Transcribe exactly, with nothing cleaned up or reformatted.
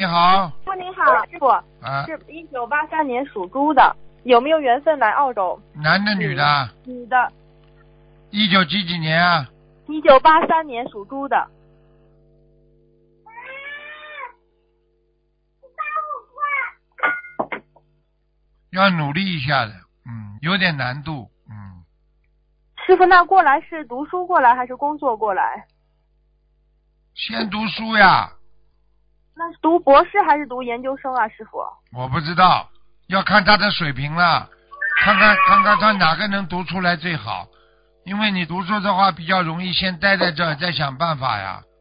你好。 师傅您好，师傅， 啊， 是一九八三年属猪的，有没有缘分来澳洲？ 男的女的？ 女的， 一九几几年啊？ 一九八三年属猪的。 要努力一下的，嗯，有点难度，嗯。 师傅，那过来是读书过来还是工作过来？ 先读书呀。 那是读博士还是读研究生啊，师傅？ 我不知道，要看他的水平了，看看看看他哪个能读出来最好。因为你读书的话比较容易先待在这儿，再想办法呀。